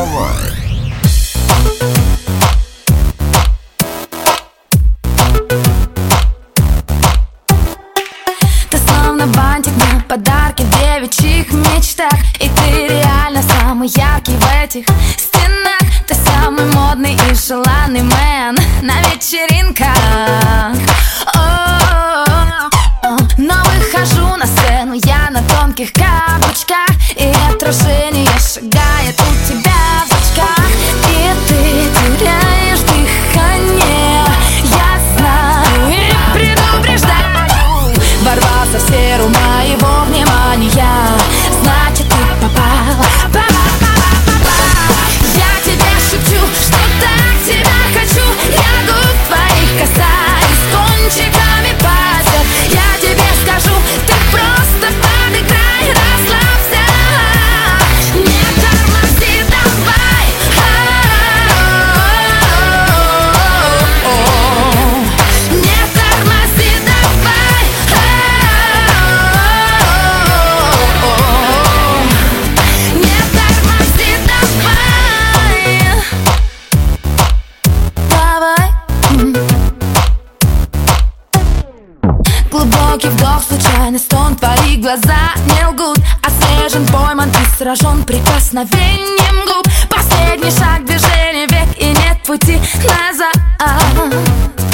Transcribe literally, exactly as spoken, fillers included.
Давай. Ты словно бантик на подарки в девичьих мечтах. И ты реально самый яркий в этих стенах. Ты самый модный и желанный мэн на вечеринках. Но выхожу на сцену я на тонких каблучках, и отражение шагает у тебя в очках. И ты теряешь дыхание, я знаю и предупреждаю. Ворвался в сферу моего внимания, значит ты попал, попал, попал, попал. Я тебе шепчу, что так тебя хочу. Я губ твоих касаюсь кончиками пальцев. Я тебе скажу, ты просто подыграй, расслабься. Не тормози, давай. Не тормози, давай. Не тормози, давай. Давай. Глубокий вдох, случайный стон, твои глаза не лгут. Освежен, пойман и сражен прикосновением губ. Последний шаг, движение век, и нет пути назад.